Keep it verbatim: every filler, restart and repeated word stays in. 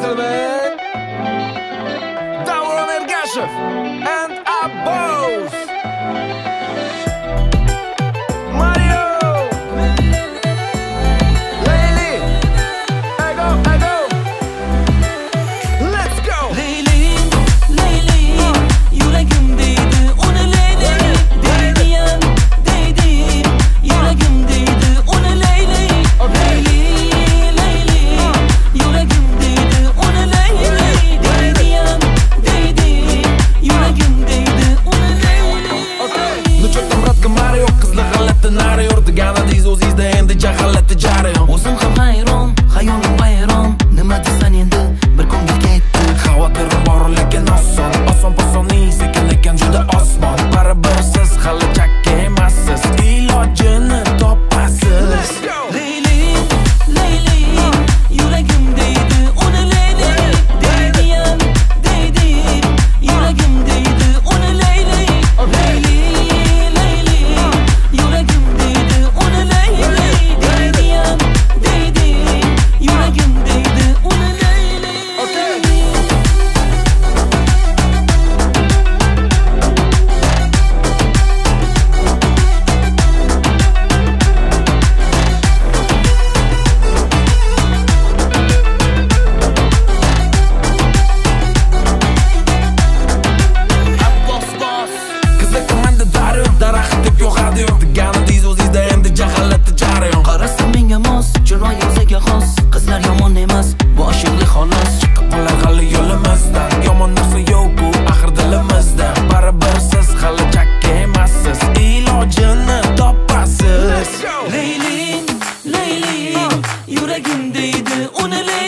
Tilbek, Davron Ergashev and Abboz. Mario, Layli, Ego, Ego. Let's go. Layli, Layli, yuragim deydi uni Layli, deydiyan, deydi, yuragim deydi uni Layli, Layli, Layli, yuragim deydi uni Layli, deydiyan, deydi, yuragim deydi uni Layli. Ну чё там, братка, Марио, qizlar g'alati nari yurdi, ganadiz o'zingizda endi jahalati jarayon. O'zim ham hayron, xayolim vayron, nima desan endi bir ko'ngil ketdi. Xavotirim bor lekin oson, oson posoning sekin lekin juda osmon. Baribir siz hali chakka emassiz, ilojini topasiz. Layli, Layli, yuragim deydi uni Layli, deydiyan, deydi, yuragim deydi uni Layli, Layli, Layli, yuragim deydi uni Layli, deydiyan, deydi, yuragim deydi uni Layli. Abboz boss. Qizlar komanda daryo, daraxt deb yo'g'adi yo'q, ganadiz o'zingizda endi jahalati jarayon. Qarasam menga mos, chiroy o'ziga xos, qizlar yomon emas, boshingli xolos. Chiqib qolar hali yo'limizdan, yomon narsa yo'q-ku axir dilimizda. Baribir siz hali chakka emassiz, ilojini topasiz. Layli, Layli, yuragim deydi uni Layli.